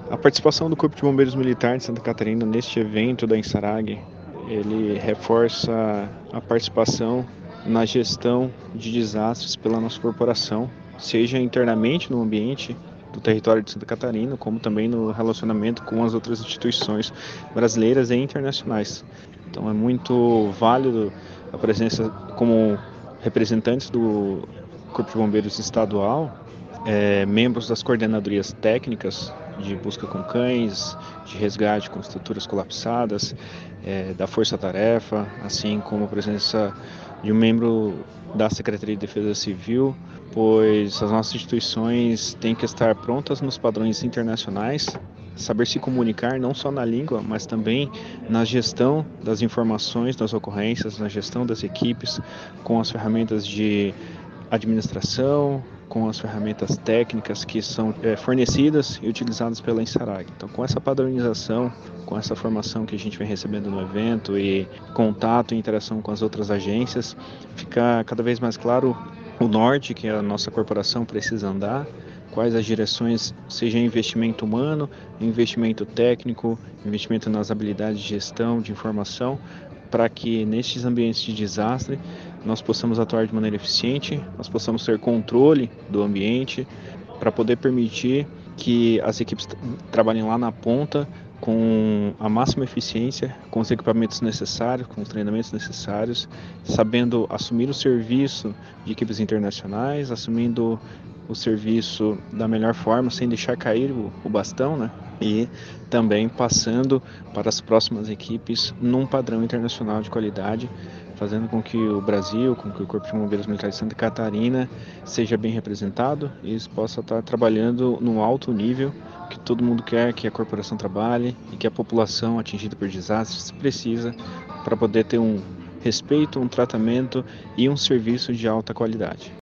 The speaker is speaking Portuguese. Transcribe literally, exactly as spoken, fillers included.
A participação do Corpo de Bombeiros Militar de Santa Catarina neste evento da Insarag, ele reforça a participação na gestão de desastres pela nossa corporação, seja internamente no ambiente do território de Santa Catarina, como também no relacionamento com as outras instituições brasileiras e internacionais. Então é muito válido a presença como representantes do Corpo de Bombeiros Estadual, é, membros das coordenadorias técnicas de busca com cães, de resgate com estruturas colapsadas, é, da Força Tarefa, assim como a presença de um membro da Secretaria de Defesa Civil, pois as nossas instituições têm que estar prontas nos padrões internacionais, saber se comunicar não só na língua, mas também na gestão das informações, das ocorrências, na gestão das equipes, com as ferramentas de administração, com as ferramentas técnicas que são é, fornecidas e utilizadas pela Insarag. Então, com essa padronização, com essa formação que a gente vem recebendo no evento e contato e interação com as outras agências, fica cada vez mais claro o norte que a nossa corporação precisa andar, quais as direções, seja investimento humano, investimento técnico, investimento nas habilidades de gestão, de informação, para que nestes ambientes de desastre nós possamos atuar de maneira eficiente, nós possamos ter controle do ambiente, para poder permitir que as equipes trabalhem lá na ponta com a máxima eficiência, com os equipamentos necessários, com os treinamentos necessários, sabendo assumir o serviço de equipes internacionais, assumindo o serviço da melhor forma, sem deixar cair o, o bastão, né? E também passando para as próximas equipes num padrão internacional de qualidade, fazendo com que o Brasil, com que o Corpo de Bombeiros Militares de Santa Catarina seja bem representado e possa estar trabalhando no alto nível que todo mundo quer que a corporação trabalhe e que a população atingida por desastres precisa para poder ter um respeito, um tratamento e um serviço de alta qualidade.